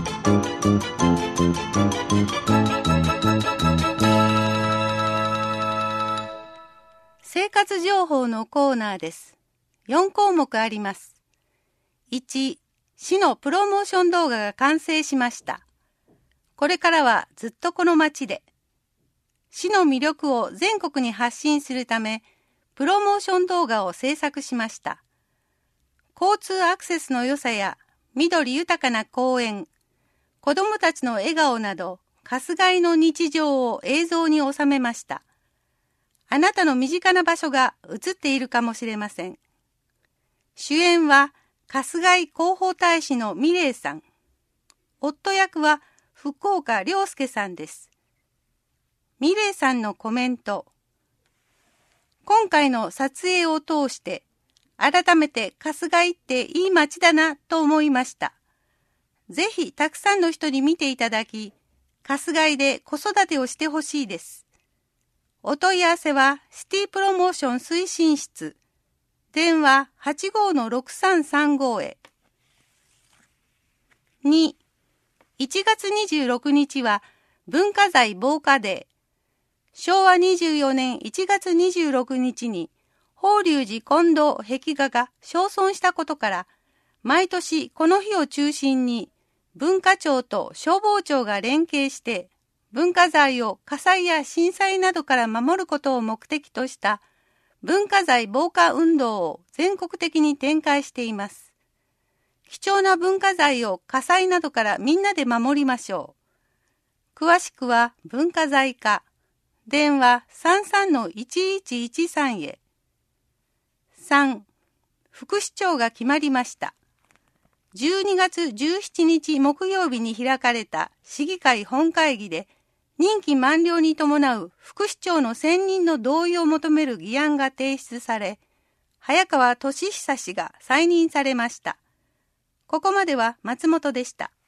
生活情報のコーナーです。4項目あります。1、市のプロモーション動画が完成しました。これからはずっとこの町で。市の魅力を全国に発信するため、プロモーション動画を制作しました。交通アクセスの良さや緑豊かな公園、子どもたちの笑顔など、春日井の日常を映像に収めました。あなたの身近な場所が映っているかもしれません。主演は春日井広報大使の美玲さん。夫役は福岡良介さんです。美玲さんのコメント。今回の撮影を通して改めて春日井っていい街だなと思いました。ぜひたくさんの人に見ていただき、春日井で子育てをしてほしいです。お問い合わせはシティプロモーション推進室。電話85-6335へ。2、1月26日は文化財防火デー。昭和24年1月26日に法隆寺金堂壁画が焼損したことから、毎年この日を中心に文化庁と消防庁が連携して文化財を火災や震災などから守ることを目的とした文化財防火運動を全国的に展開しています。貴重な文化財を火災などからみんなで守りましょう。詳しくは文化財課。電話33-1113へ。3、副市長が決まりました。12月17日木曜日に開かれた市議会本会議で、任期満了に伴う副市長の選任の同意を求める議案が提出され、早川俊久氏が再任されました。ここまでは松本でした。